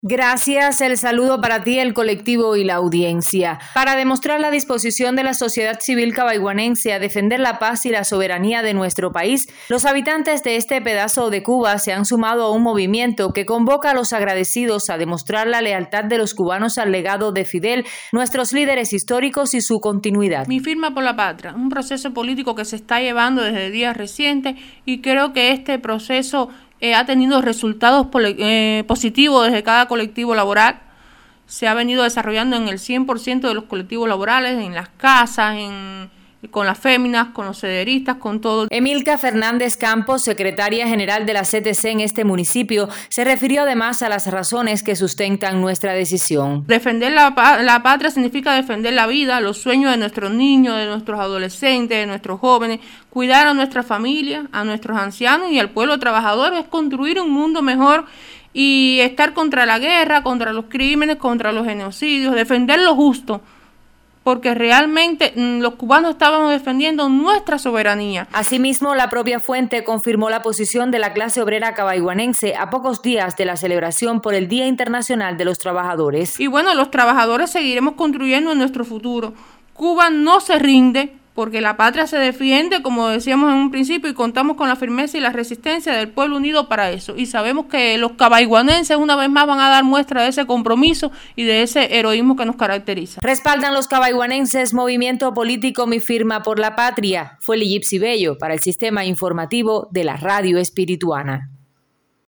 Gracias, el saludo para ti, el colectivo y la audiencia. Para demostrar la disposición de la sociedad civil cabaiguanense a defender la paz y la soberanía de nuestro país, los habitantes de este pedazo de Cuba se han sumado a un movimiento que convoca a los agradecidos a demostrar la lealtad de los cubanos al legado de Fidel, nuestros líderes históricos y su continuidad. Mi firma por la patria, un proceso político que se está llevando desde días recientes y creo que este proceso ha tenido resultados positivos desde cada colectivo laboral. Se ha venido desarrollando en el 100% de los colectivos laborales, en las casas, con las féminas, con los sederistas, con todo. Emilka Fernández Campos, secretaria general de la CTC en este municipio, se refirió además a las razones que sustentan nuestra decisión. Defender la patria significa defender la vida, los sueños de nuestros niños, de nuestros adolescentes, de nuestros jóvenes, cuidar a nuestra familia, a nuestros ancianos y al pueblo trabajador, es construir un mundo mejor y estar contra la guerra, contra los crímenes, contra los genocidios, defender lo justo. Porque realmente los cubanos estábamos defendiendo nuestra soberanía. Asimismo, la propia fuente confirmó la posición de la clase obrera cabaiguanense a pocos días de la celebración por el Día Internacional de los Trabajadores. Y bueno, los trabajadores seguiremos construyendo nuestro futuro. Cuba no se rinde porque la patria se defiende, como decíamos en un principio, y contamos con la firmeza y la resistencia del pueblo unido para eso. Y sabemos que los cabaiguanenses una vez más van a dar muestra de ese compromiso y de ese heroísmo que nos caracteriza. Respaldan los cabaiguanenses movimiento político Mi Firma por la Patria. Fue Gypsy Bello para el Sistema Informativo de la Radio Espirituana.